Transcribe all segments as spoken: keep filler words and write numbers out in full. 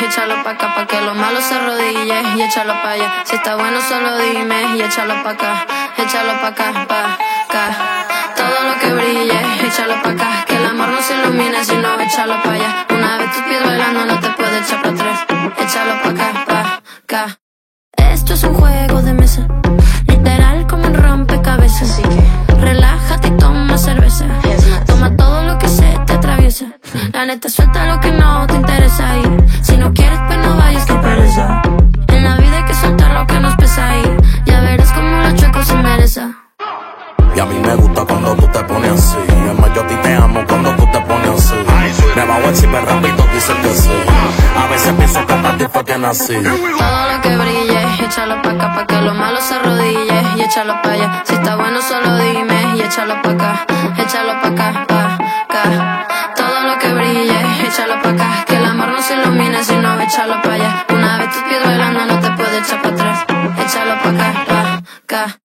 y échalo pa' acá, pa' que lo malo se arrodille y échalo pa' allá. Si está bueno solo dime y échalo pa' acá, échalo pa' acá, pa' acá. Todo lo que brille, échalo pa' acá, que el amor no se ilumine si no échalo pa' allá. Una vez tus pies bailando no te puedes echar para atrás, échalo pa' acá, pa' acá. Esto es un juego de mesa, literal como un rompecabezas. Relájate y toma cerveza, toma todo lo que se te atraviesa. La neta suelta lo que no te interesa y si no quieres pues no vayas, que pereza. En la vida hay que soltar lo que nos pesa y ya verás como los chuecos se merece. Y a mí me gusta cuando tú te pones así. Es más, yo a ti te amo cuando tú te pones así. Me bajo encima rápido, dice que sí. A veces pienso que para ti fue que nací. Todo lo que brille, échalo pa' acá, pa' que lo malo se arrodille y échalo pa' allá. Si está bueno solo dime y échalo pa' acá, échalo pa' acá, pa' acá. Todo lo que brille, échalo pa' acá, que el amor no se ilumine si no échalo pa' allá. Una vez tus pies bailando no te puedes echar para atrás, échalo pa' acá, pa' acá.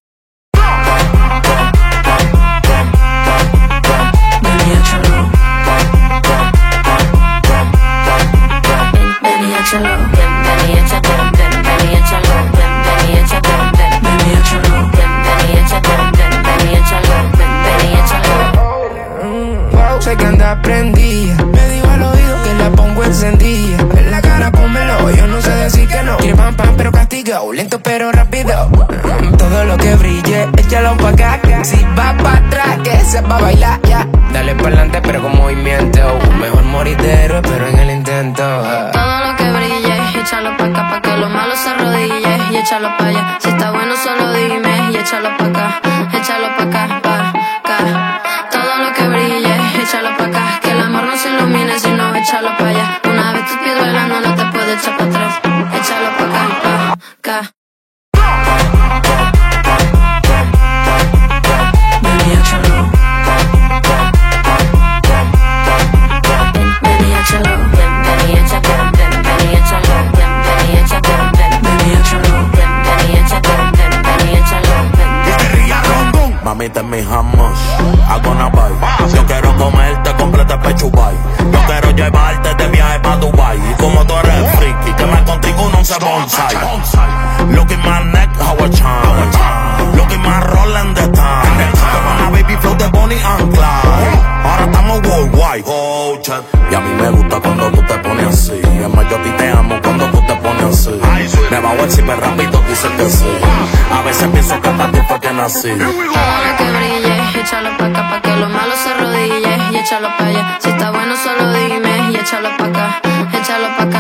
Sé que anda prendida, me dijo al oído que la pongo encendida. En la cara pónmelo, yo no sé decir que no. Quiere pam pam pero castigado, lento pero rápido. Todo lo que brille, échalo pa' acá. Si va pa' atrás, que se va a bailar, ya. Dale pa'lante pero con movimiento. Mejor morir de héroe pero en el intento. Todo lo que brille, échalo pa' acá, pa' que lo malo se arrodille y échalo pa' allá. Si está bueno solo dime y échalo pa' acá, échalo pa' acá, pa' acá. Todo lo que brille, échalo pa' acá, que el amor no se ilumine si no échalo pa' allá. Una vez tus pies bailando no te puedes echar para atrás, échalo pa' acá, pa' acá. Baby, échalo. Baby, échalo. Baby, échalo. Baby, échalo. Baby, échalo. Baby, échalo. Baby, échalo. Baby, échalo. Mami, te mi hummus, hago una bite. Yo quiero comerte completa pechubay. Yo quiero llevarte de viaje pa' Dubai. Y como tú eres friki, que me contigo no se bonsai. Look at my neck, how I shine. Look at my rolling the time. Come on, baby, flow de Bonnie and Clyde. Ahora estamos worldwide, oh, chat. Y a mí me gusta cuando tú te pones así. Es más, yo a ti te amo cuando tú te pones así. Me bajo encima rápido, dice que sí. A veces pienso que para ti fue que nací. Todo lo que brille, échalo pa' acá, pa' que lo malo se arrodille y échalo pa' allá. Si está bueno solo dime y échalo pa' acá, échalo pa' acá.